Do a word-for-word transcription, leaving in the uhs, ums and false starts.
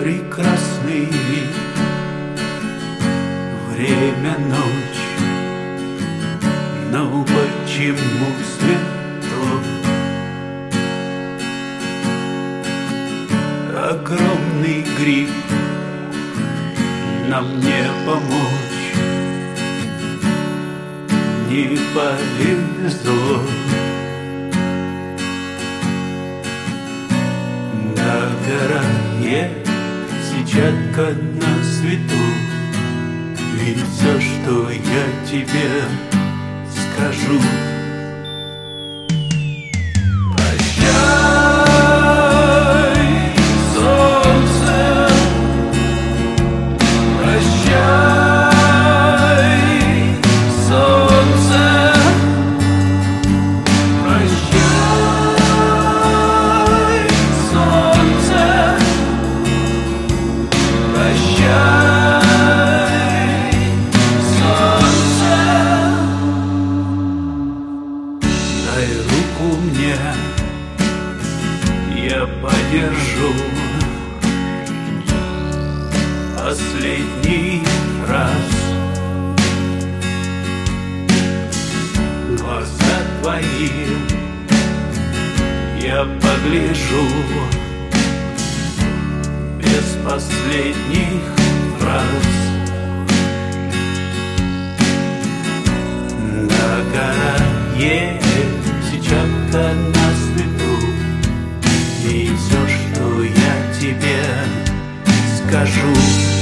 прекрасный вид, время ночь, но почему светло? Огромный гриб, нам не помочь, не повезло. На горе сетчатка на свету, и все, что я тебе скажу: дай руку мне, я подержу последний раз. Глаза твои я погляжу без последних фраз. На горе сетчатка на свету, и все, что я тебе скажу: